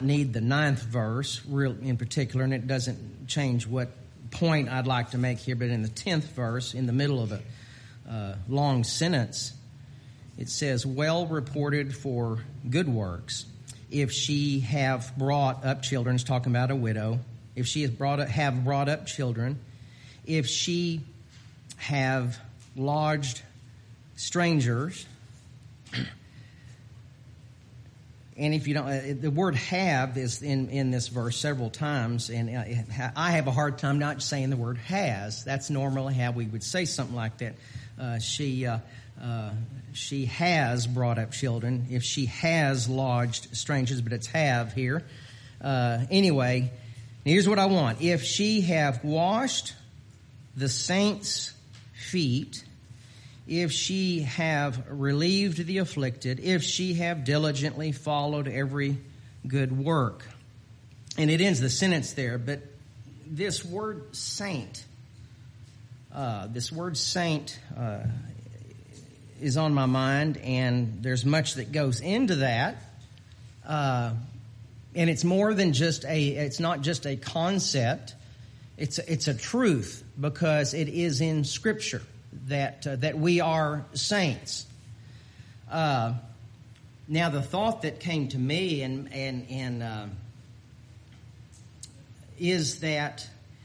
Need the 9th verse real in particular, and it doesn't change what point I'd like to make here, but in the 10th verse, in the middle of a long sentence, it says, well reported for good works, if she have brought up children. It's talking about a widow. If she have brought up children, if she have lodged strangers. And if you don't, the word have is in this verse several times, and I have a hard time not saying the word has. That's normally how we would say something like that. She has brought up children. If she has lodged strangers, but it's have here. Anyway, here's what I want. If she have washed the saints' feet, if she have relieved the afflicted, if she have diligently followed every good work. And it ends the sentence there, but this word saint is on my mind, and there's much that goes into that. And it's more than it's not just a concept, it's a truth, because it is in Scripture that we are saints. Now, the thought that came to me is that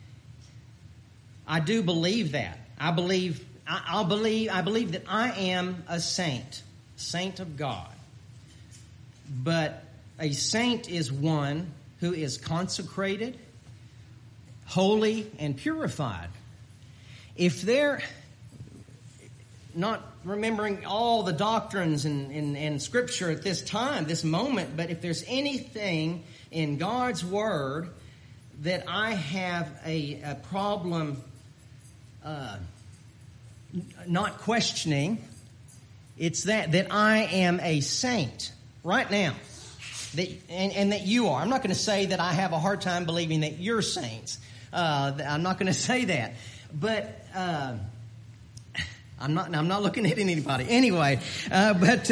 I do believe that. I believe that I am a saint of God. But a saint is one who is consecrated, holy, and purified. If they're not remembering all the doctrines and Scripture at this time, this moment, but if there's anything in God's Word that I have a problem not questioning, it's that I am a saint right now, and that you are. I'm not going to say that I have a hard time believing that you're saints. I'm not going to say that, but I'm not looking at anybody anyway. But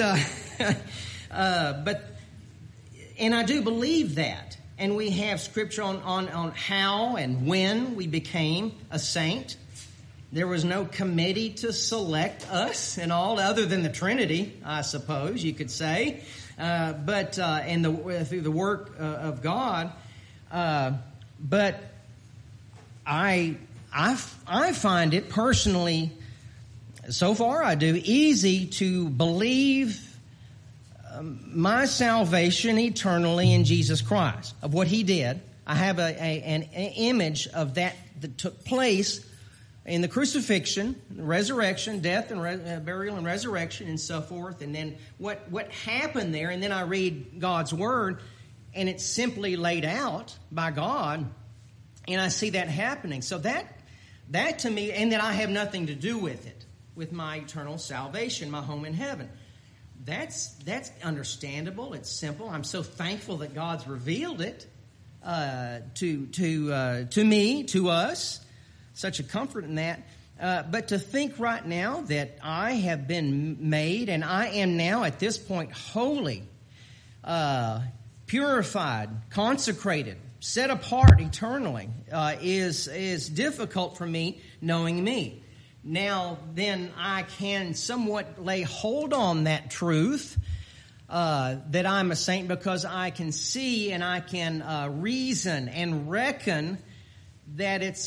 and I do believe that, and we have Scripture on how and when we became a saint. There was no committee to select us and all, other than the Trinity, I suppose you could say. But through the work of God. But I find it personally, so far I do, easy to believe my salvation eternally in Jesus Christ, of what He did. I have an image of that took place in the crucifixion, resurrection, death and burial and resurrection and so forth. And then what happened there, and then I read God's Word, and it's simply laid out by God, and I see that happening. So that to me, and that I have nothing to do with it, with my eternal salvation, my home in heaven. That's understandable. It's simple. I'm so thankful that God's revealed it to me, to us. Such a comfort in that. But to think right now that I have been made, and I am now at this point holy, purified, consecrated, set apart eternally, is difficult for me, knowing me. Now, then I can somewhat lay hold on that truth, that I'm a saint, because I can see and I can reason and reckon that it's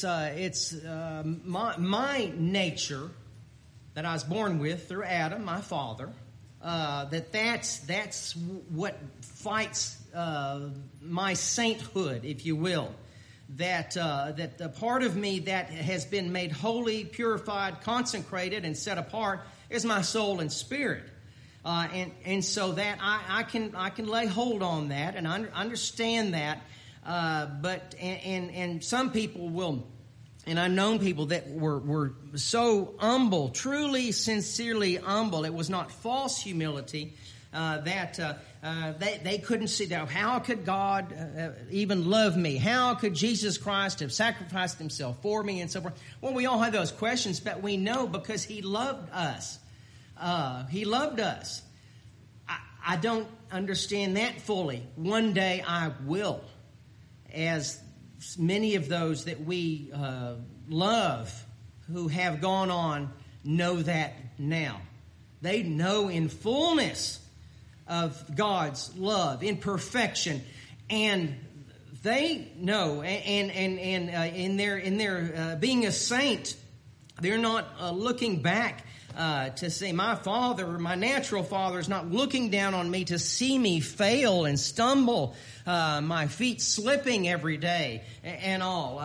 my nature that I was born with through Adam, my father. That's what fights my sainthood, if you will. That the part of me that has been made holy, purified, consecrated, and set apart is my soul and spirit. And so that I can lay hold on that and understand that. But some people will, and I've known people that were so humble, truly, sincerely humble. It was not false humility, that they couldn't see that. How could God even love me? How could Jesus Christ have sacrificed Himself for me, and so forth? Well, we all have those questions, but we know because He loved us. He loved us. I don't understand that fully. One day I will, as many of those that we love who have gone on know that now. They know in fullness of God's love, in perfection, and they know, and in their being a saint, they're not looking back to say, my father, my natural father, is not looking down on me to see me fail and stumble, my feet slipping every day and all.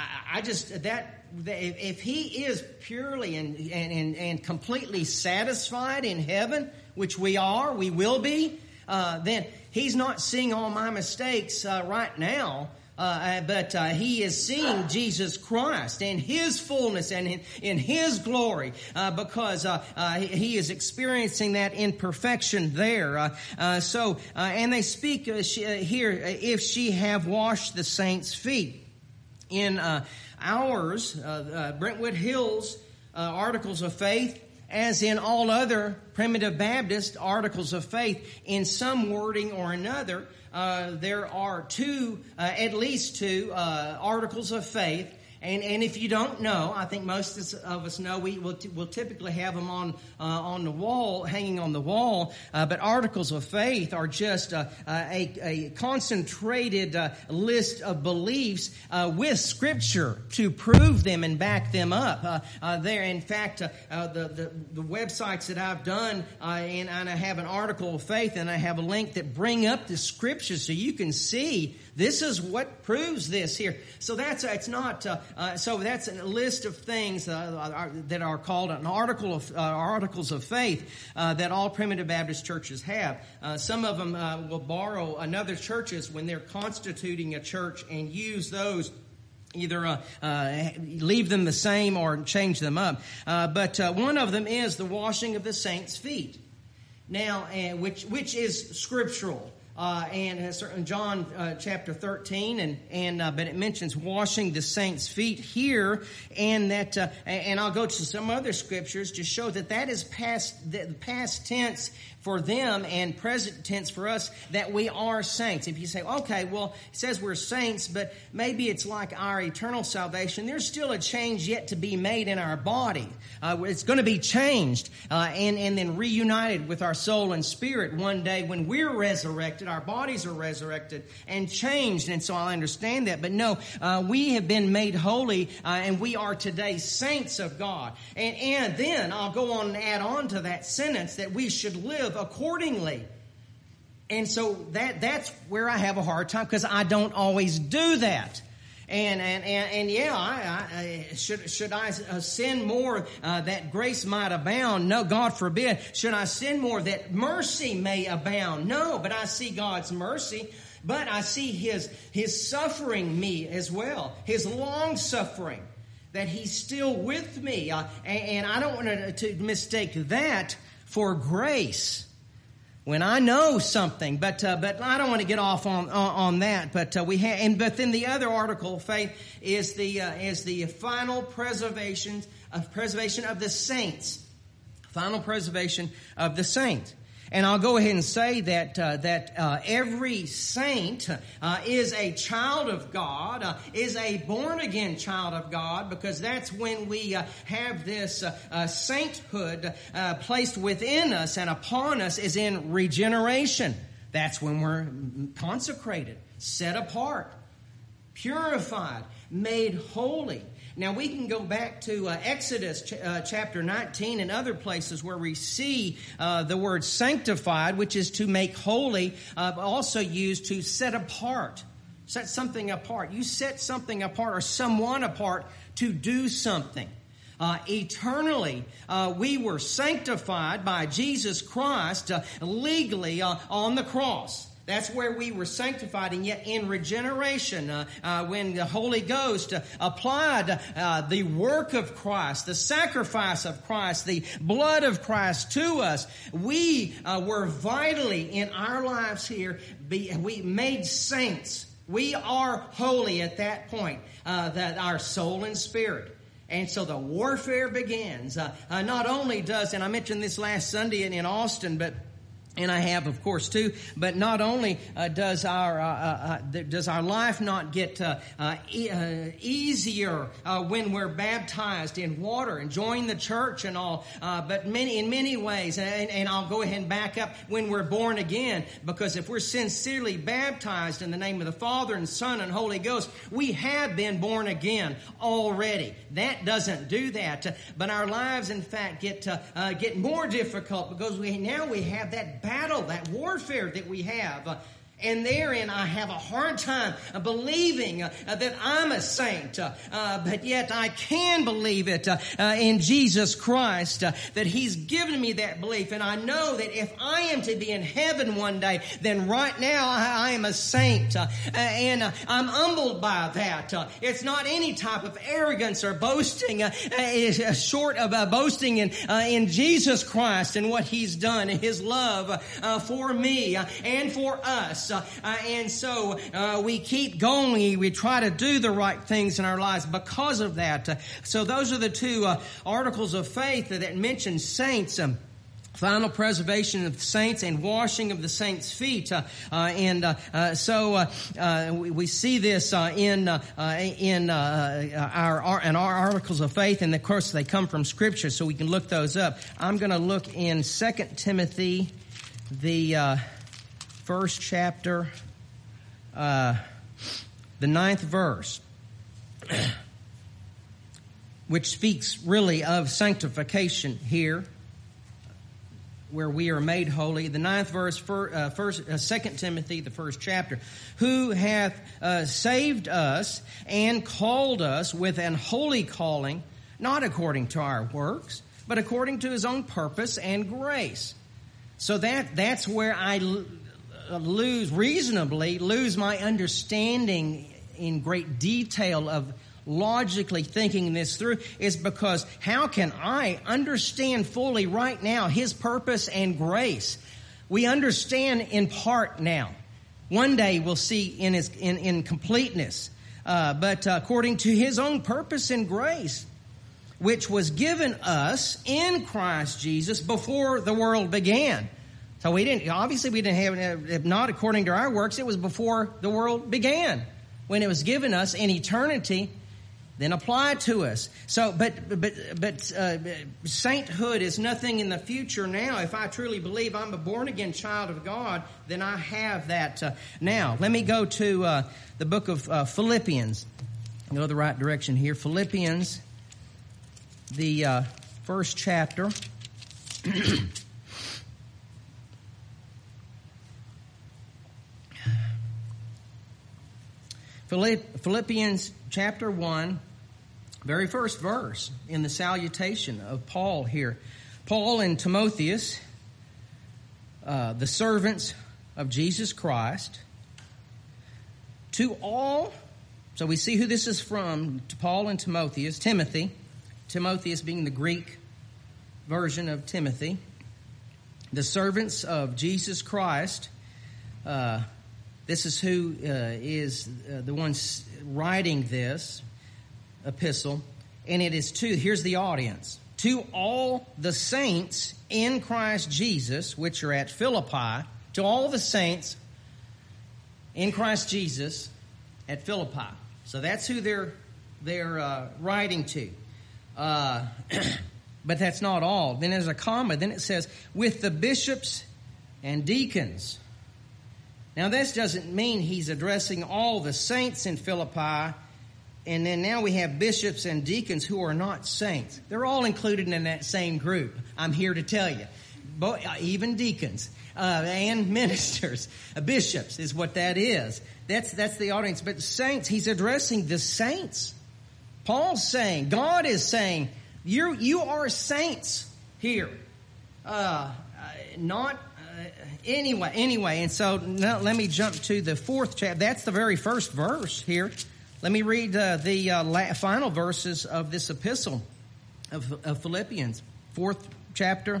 If he is purely and completely satisfied in heaven, which we will be, then he's not seeing all my mistakes right now. But he is seeing Jesus Christ in his fullness and in his glory, because he is experiencing that in perfection there. And they speak here, if she have washed the saints' feet. In ours, Brentwood Hills Articles of Faith, as in all other Primitive Baptist Articles of Faith, in some wording or another, there are at least two Articles of Faith. And if you don't know, I think most of us know, we'll typically have them on the wall, hanging on the wall. But Articles of Faith are just a concentrated list of beliefs with Scripture to prove them and back them up. There, in fact, the websites that I've done, and I have an Article of Faith, and I have a link that bring up the Scripture so you can see this is what proves this here. So that's a list of things that are called an Articles of Faith that all Primitive Baptist churches have. Some of them will borrow another churches when they're constituting a church and use those. Either leave them the same or change them up. But one of them is the washing of the saints' feet. Now, which is scriptural. And in John chapter 13, but it mentions washing the saints' feet here, and that, and I'll go to some other scriptures to show that is past tense for them and present tense for us, that we are saints. If you say, okay, well, it says we're saints, but maybe it's like our eternal salvation. There's still a change yet to be made in our body. It's going to be changed and then reunited with our soul and spirit one day when we're resurrected. Our bodies are resurrected and changed, and so I understand that. But no, we have been made holy, and we are today saints of God. And then I'll go on and add on to that sentence that we should live accordingly. And so that's where I have a hard time, because I don't always do that. And yeah, should I sin more that grace might abound? No, God forbid. Should I sin more that mercy may abound? No, but I see God's mercy. But I see His suffering me as well, His long suffering, that He's still with me, and I don't want to mistake that for grace. When I know something, but I don't want to get off on that. But but then the other article of faith is the final preservation of the saints, final preservation of the saints. And I'll go ahead and say that every saint is a child of God, is a born-again child of God, because that's when we have this sainthood placed within us and upon us, is in regeneration. That's when we're consecrated, set apart, purified, made holy. Now, we can go back to Exodus chapter 19 and other places where we see the word sanctified, which is to make holy, also used to set apart, set something apart. You set something apart or someone apart to do something. Eternally, we were sanctified by Jesus Christ legally on the cross. That's where we were sanctified, and yet in regeneration, when the Holy Ghost applied the work of Christ, the sacrifice of Christ, the blood of Christ to us, we were vitally in our lives here, we made saints. We are holy at that point, that our soul and spirit. And so the warfare begins. Not only does, and I mentioned this last Sunday in Austin, but And I have, of course, too. But not only does our life not get easier when we're baptized in water and join the church and all, but in many ways, and I'll go ahead and back up, when we're born again, because if we're sincerely baptized in the name of the Father and Son and Holy Ghost, we have been born again already. That doesn't do that, but our lives, in fact, get more difficult because we have that battle, that warfare that we have. And therein I have a hard time believing that I'm a saint. But yet I can believe it in Jesus Christ, that He's given me that belief. And I know that if I am to be in heaven one day, then right now I am a saint. And I'm humbled by that. It's not any type of arrogance or boasting, short of boasting in Jesus Christ and what He's done and His love for me and for us. And so we keep going. We try to do the right things in our lives because of that. So those are the two articles of faith that mention saints. Final preservation of the saints and washing of the saints' feet, so we see this in our articles of faith, and of course they come from Scripture, so we can look those up. I'm going to look in 2 Timothy, the first chapter, the 9th verse, which speaks really of sanctification here, where we are made holy. The 9th verse, 2 Timothy, the first chapter, who hath saved us and called us with an holy calling, not according to our works, but according to His own purpose and grace. So that's where I reasonably lose my understanding in great detail of logically thinking this through, is because how can I understand fully right now His purpose and grace? We understand in part now. One day we'll see in completeness. But according to His own purpose and grace, which was given us in Christ Jesus before the world began. So we didn't have, not according to our works, it was before the world began, when it was given us in eternity, then applied to us. So, but sainthood is nothing in the future now. If I truly believe I'm a born-again child of God, then I have that now. Let me go to the book of Philippians. I'll go the right direction here. Philippians, the first chapter. Philippians chapter 1, very first verse in the salutation of Paul here. Paul and Timotheus, the servants of Jesus Christ, to all, so we see who this is from, to Paul and Timotheus, Timothy, Timotheus being the Greek version of Timothy, the servants of Jesus Christ. This is who is the one writing this epistle. And it is to, here's the audience, to all the saints in Christ Jesus, which are at Philippi, to all the saints in Christ Jesus at Philippi. So that's who they're writing to. But that's not all. Then there's a comma. Then it says, with the bishops and deacons. Now, this doesn't mean he's addressing all the saints in Philippi, and then now we have bishops and deacons who are not saints. They're all included in that same group, I'm here to tell you. Even deacons and ministers. Bishops is what that is. That's the audience. But saints, he's addressing the saints. Paul's saying, God is saying, you are saints here. Anyway, and so now let me jump to the 4th chapter. That's the very first verse here. Let me read the final verses of this epistle of Philippians. 4th chapter,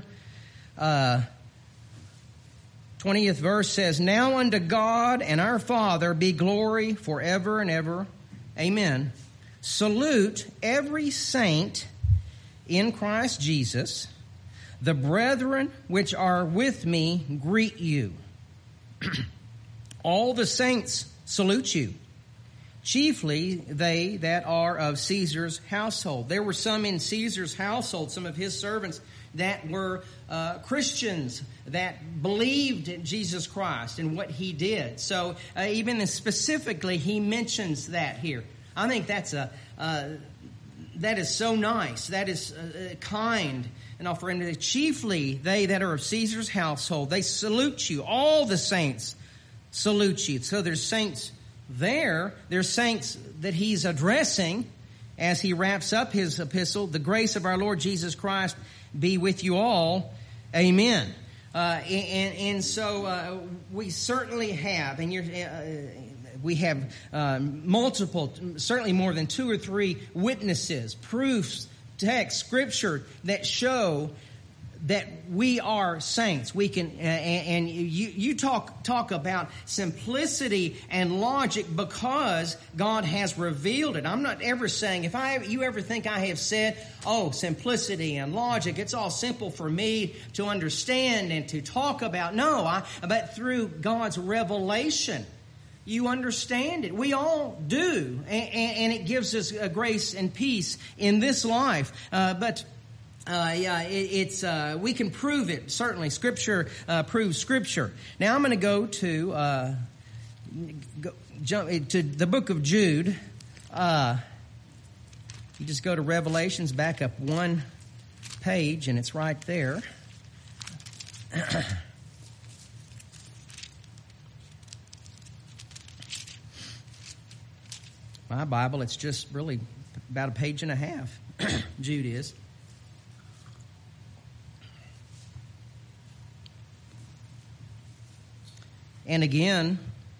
20th verse says, now unto God and our Father be glory forever and ever. Amen. Salute every saint in Christ Jesus. The brethren which are with me greet you. All the saints salute you. Chiefly they that are of Caesar's household. There were some in Caesar's household, some of his servants, that were Christians that believed in Jesus Christ and what he did. So even specifically, he mentions that here. I think that is so nice. That is kind. And for him to chiefly they that are of Caesar's household, they salute you. All the saints salute you. So there's saints there. There's saints that he's addressing as he wraps up his epistle. The grace of our Lord Jesus Christ be with you all. Amen. So we certainly have, and we have multiple, certainly more than 2 or 3 witnesses, proofs, text, scripture that show that we are saints. We can, and you talk about simplicity and logic because God has revealed it. I'm not ever saying, if you ever think I have said, oh, simplicity and logic, it's all simple for me to understand and to talk about. No, but through God's revelation, you understand it. We all do, and it gives us a grace and peace in this life. We can prove it. Certainly, Scripture proves Scripture. Now, I'm going to go to jump to the book of Jude. You just go to Revelations, back up 1 page, and it's right there. My Bible, it's just really about a page and a half. Jude is. And again,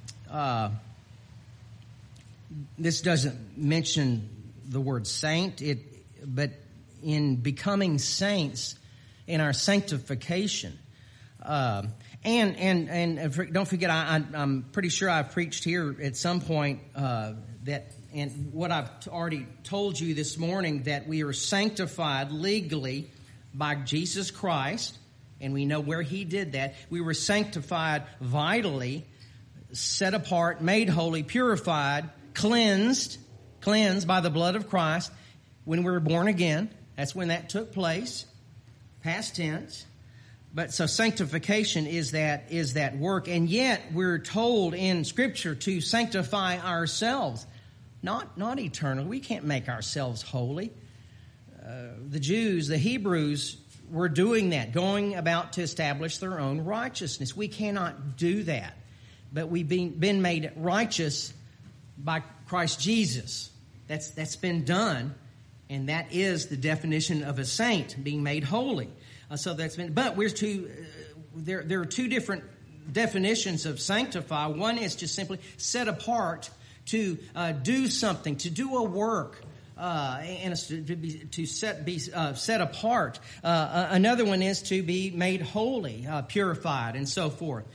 this doesn't mention the word saint, but in becoming saints, in our sanctification. And don't forget, I'm pretty sure I've preached here at some point that, and what I've already told you this morning, that we are sanctified legally by Jesus Christ. And we know where he did that. We were sanctified vitally, set apart, made holy, purified, cleansed by the blood of Christ when we were born again. That's when that took place, past tense. But so sanctification is that work. And yet we're told in Scripture to sanctify ourselves, not eternally. We can't make ourselves holy. The Jews, the Hebrews, were doing that, going about to establish their own righteousness. We cannot do that. But we've been made righteous by Christ Jesus. That's been done, and that is the definition of a saint, being made holy. But there are 2 different definitions of sanctify. One is just simply set apart to do something, to do a work. And to be set apart. Another one is to be made holy, purified, and so forth.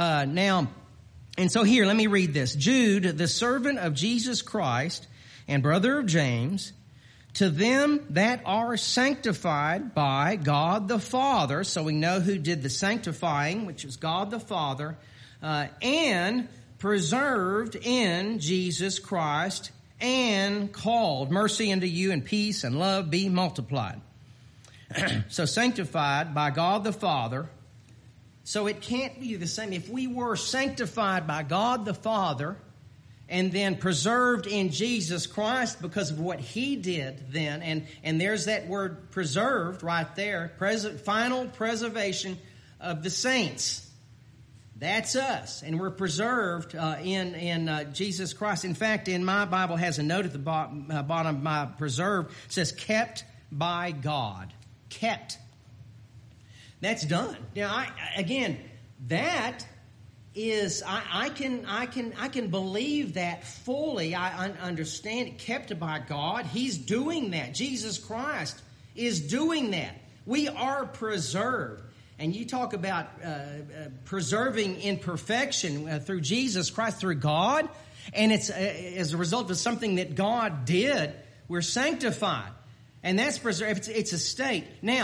So here, let me read this. Jude, the servant of Jesus Christ and brother of James, to them that are sanctified by God the Father, so we know who did the sanctifying, which is God the Father, and preserved in Jesus Christ, and called, mercy unto you and peace and love be multiplied. So sanctified by God the Father. So it can't be the same. If we were sanctified by God the Father and then preserved in Jesus Christ because of what he did then, and there's that word preserved right there, final preservation of the saints. That's us, and we're preserved in Jesus Christ. In fact, in my Bible has a note at the bottom of my preserved. It says, kept by God. Kept. That's done. Now, that is, I can believe that fully. I understand it. Kept by God. He's doing that. Jesus Christ is doing that. We are preserved. And you talk about preserving in perfection through Jesus Christ, through God, and it's as a result of something that God did, we're sanctified. And that's preserved. It's a state. Now,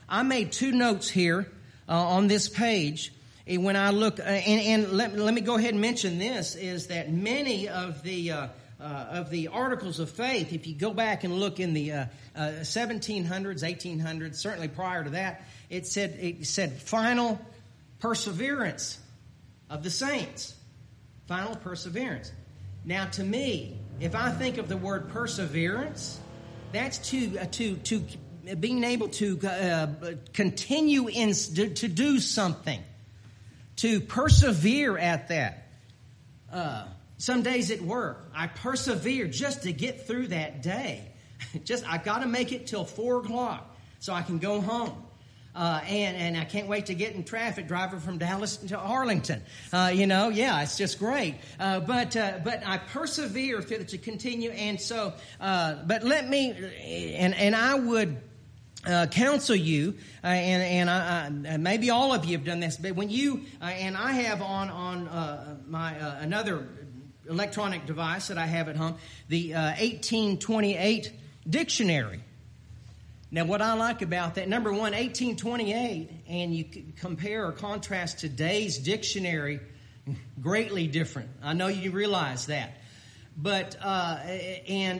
I made 2 notes here on this page. When I look, and let me go ahead and mention this, is that many of the articles of faith, if you go back and look in the 1700s, 1800s, certainly prior to that, it said final perseverance of the saints. Final perseverance. Now, to me, if I think of the word perseverance, that's to being able to continue to do something, to persevere at that. Some days at work, I persevere just to get through that day. I got to make it till 4 o'clock so I can go home. And I can't wait to get in traffic driving from Dallas to Arlington. It's just great. But I persevere to continue. And so, but let me, and I would counsel you, and maybe all of you have done this, but when you, and I have on my another electronic device that I have at home, the 1828 dictionary. Now, what I like about that, number one, 1828, and you compare or contrast today's dictionary, greatly different. I know you realize that. But, the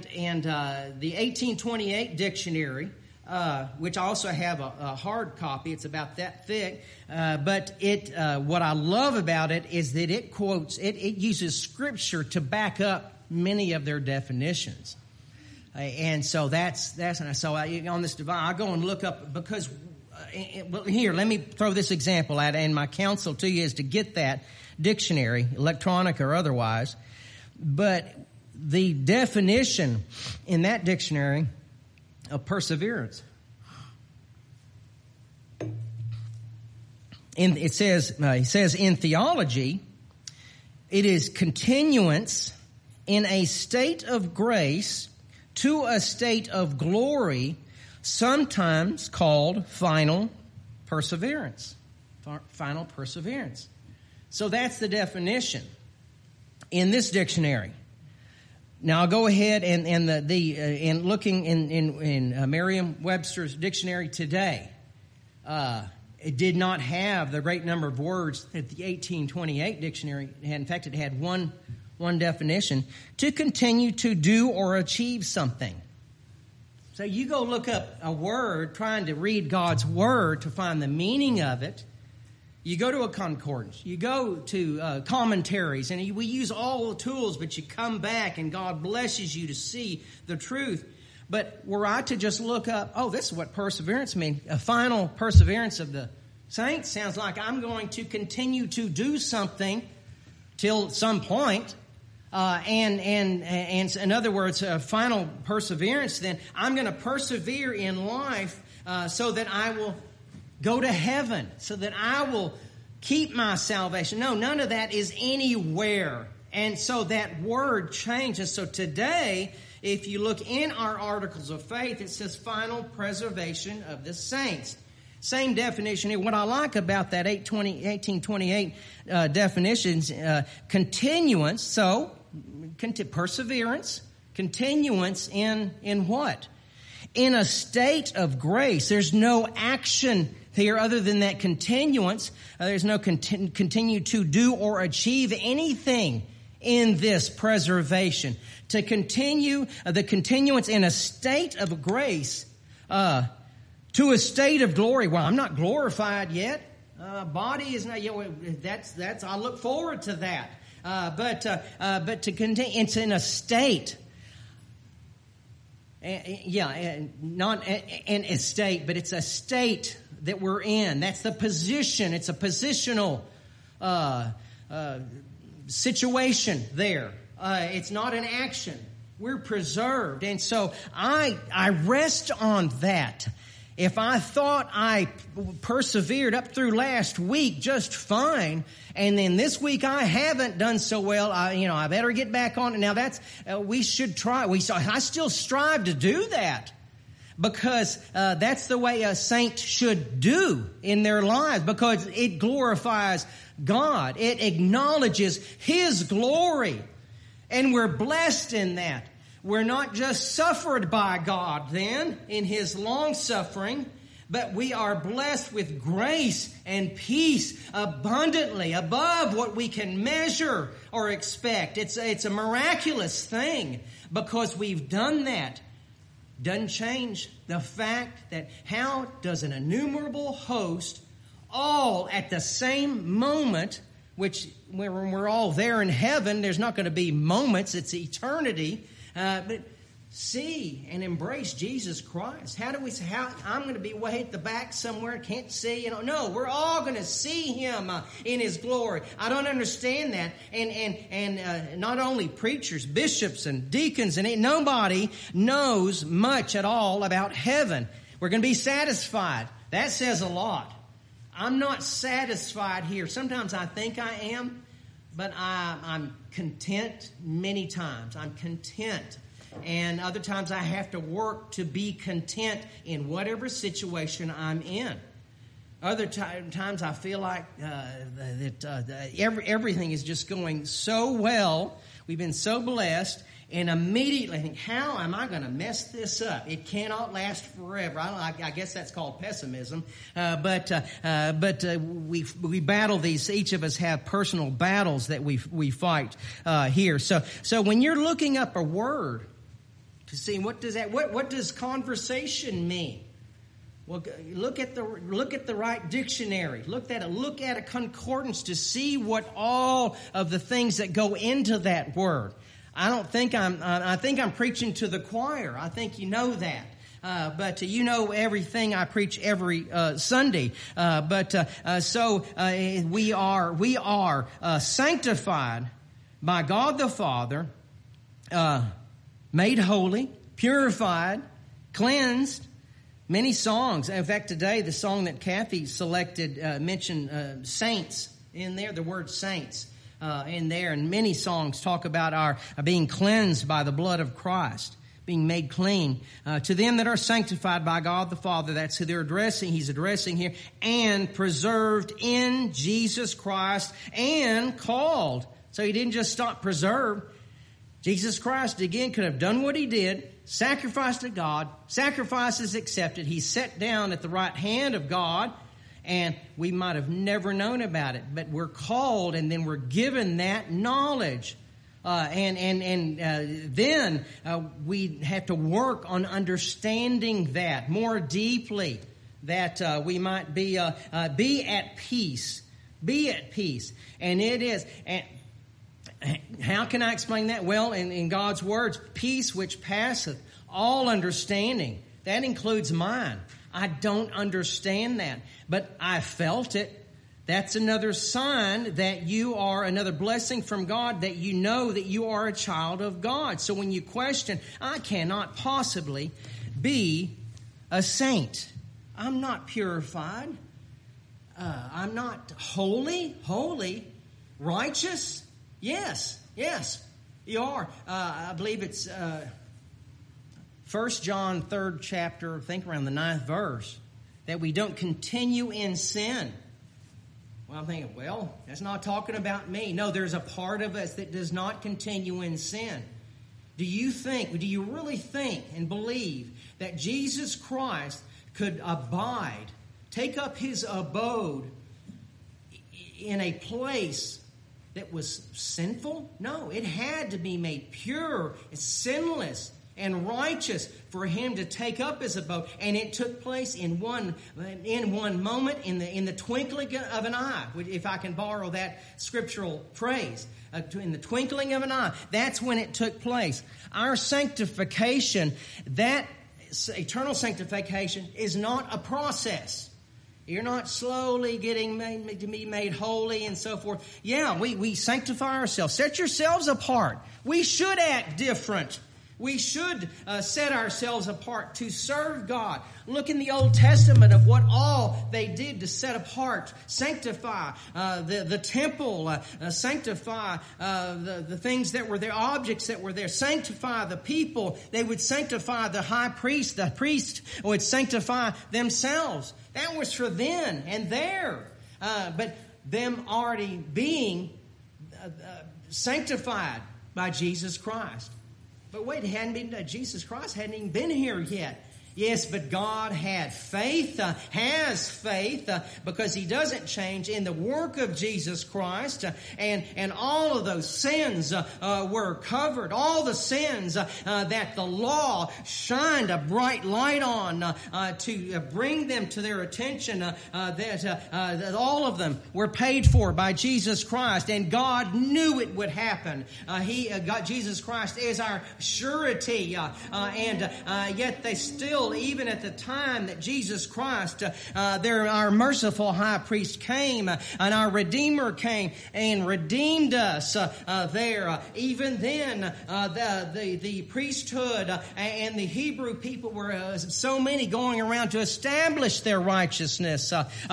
1828 dictionary, which I also have a hard copy, it's about that thick, but what I love about it is that it uses Scripture to back up many of their definitions. And so on this device, I go and look up, because, here, let me throw this example out, and my counsel to you is to get that dictionary, electronic or otherwise. But the definition in that dictionary of perseverance, it says in theology, it is continuance in a state of grace to a state of glory, sometimes called final perseverance. Final perseverance. So that's the definition in this dictionary. Now I'll go ahead and looking in Merriam-Webster's dictionary today, it did not have the great number of words that the 1828 dictionary had. In fact, it had one definition: to continue to do or achieve something. So you go look up a word, trying to read God's word to find the meaning of it. You go to a concordance, you go to commentaries, and we use all the tools, but you come back and God blesses you to see the truth. But were I to just look up, this is what perseverance means, a final perseverance of the saints, sounds like I'm going to continue to do something till some point. And in other words, final perseverance, then I'm going to persevere in life so that I will go to heaven, so that I will keep my salvation. No, none of that is anywhere. And so that word changes. So today, if you look in our articles of faith, it says final preservation of the saints. Same definition here. What I like about that 1828 definitions, continuance, so perseverance, continuance in what? In a state of grace. There's no action here other than that continuance. There's no continue to do or achieve anything in this preservation. To continue, the continuance in a state of grace, to a state of glory. Well, I'm not glorified yet. Body is not yet. That's. I look forward to that. But to continue, it's in a state. Not an estate, but it's a state that we're in. That's the position. It's a positional situation there. It's not an action. We're preserved. And so I rest on that. If I thought I persevered up through last week just fine, and then this week I haven't done so well, I better get back on it. Now we should try. I still strive to do that, because that's the way a saint should do in their lives, because it glorifies God. It acknowledges His glory, and we're blessed in that. We're not just suffered by God then in His long suffering, But we are blessed with grace and peace abundantly above what we can measure or expect. It's a miraculous thing because we've done that. Doesn't change the fact that how does an innumerable host all at the same moment, which when we're all there in heaven, there's not going to be moments, it's eternity, but see and embrace Jesus Christ. How do we say, I'm going to be way at the back somewhere, can't see, no, we're all going to see Him in His glory. I don't understand that. And not only preachers, bishops and deacons, and nobody knows much at all about heaven. We're going to be satisfied. That says a lot. I'm not satisfied here. Sometimes I think I am, but I'm content many times. I'm content. And other times I have to work to be content in whatever situation I'm in. Other times I feel like everything is just going so well. We've been so blessed. And immediately I think, how am I going to mess this up? It cannot last forever. I guess that's called pessimism. But we battle these. Each of us have personal battles that we fight here. So when you're looking up a word to see what does conversation mean? Well, look at the right dictionary. Look at a concordance to see what all of the things that go into that word. I think I'm preaching to the choir. I think you know that. But you know everything I preach every Sunday. So we are sanctified by God the Father, made holy, purified, cleansed. Many songs. In fact, today the song that Kathy selected mentioned saints in there. The word saints. In there, and many songs talk about our being cleansed by the blood of Christ, being made clean. To them that are sanctified by God the Father, that's who they're addressing. He's addressing here, and preserved in Jesus Christ, and called. So He didn't just stop preserved. Jesus Christ again could have done what He did, sacrificed to God. Sacrifice is accepted. He's set down at the right hand of God. And we might have never known about it, but we're called, and then we're given that knowledge, then we have to work on understanding that more deeply, that we might be at peace, and it is. And how can I explain that? Well, in God's words, peace which passeth all understanding. That includes mine. I don't understand that, but I felt it. That's another sign that you are, another blessing from God, that you know that you are a child of God. So when you question, I cannot possibly be a saint. I'm not purified. I'm not holy, righteous. Yes, you are. I believe it's 1 John 3rd chapter, I think around the 9th verse, that we don't continue in sin. Well, I'm thinking, well, that's not talking about me. No, there's a part of us that does not continue in sin. Do you really think and believe that Jesus Christ could take up His abode in a place that was sinful? No, it had to be made pure, sinless, and righteous for Him to take up His abode, and it took place in one moment, in the twinkling of an eye. If I can borrow that scriptural phrase, in the twinkling of an eye, that's when it took place. Our sanctification, that eternal sanctification, is not a process. You're not slowly getting to be made holy and so forth. Yeah, we sanctify ourselves. Set yourselves apart. We should act different. We should set ourselves apart to serve God. Look in the Old Testament of what all they did to set apart, sanctify the temple, sanctify the things that were there, objects that were there, sanctify the people. They would sanctify the high priest. The priest would sanctify themselves. That was for then and there. But them already being sanctified by Jesus Christ. But wait, Jesus Christ hadn't even been here yet. Yes, but God had faith, has faith, because He doesn't change in the work of Jesus Christ. And all of those sins were covered. All the sins that the law shined a bright light on to bring them to their attention, that all of them were paid for by Jesus Christ. And God knew it would happen. Jesus Christ is our surety. And yet they still, even at the time that Jesus Christ, our merciful high priest came, and our Redeemer came and redeemed us there. Even then, the priesthood and the Hebrew people were so many going around to establish their righteousness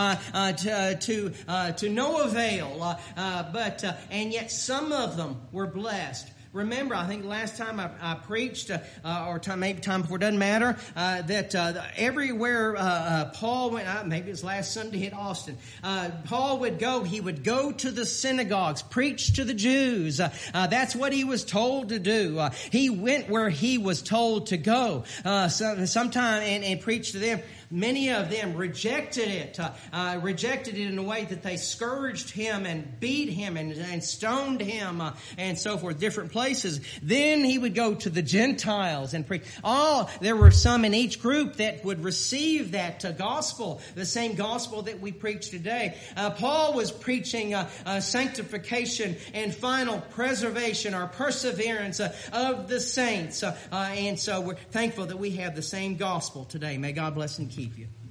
to no avail. And yet some of them were blessed. Remember, I think last time I preached, maybe time before, doesn't matter, that everywhere Paul went, maybe it was last Sunday at Austin, Paul would go, he would go to the synagogues, preach to the Jews. That's what he was told to do. He went where he was told to go. Sometime and preach to them. Many of them rejected it in a way that they scourged him and beat him and stoned him and so forth, different places. Then he would go to the Gentiles and preach. There were some in each group that would receive that gospel, the same gospel that we preach today. Paul was preaching sanctification and final preservation or perseverance of the saints. And so we're thankful that we have the same gospel today. May God bless and keep you.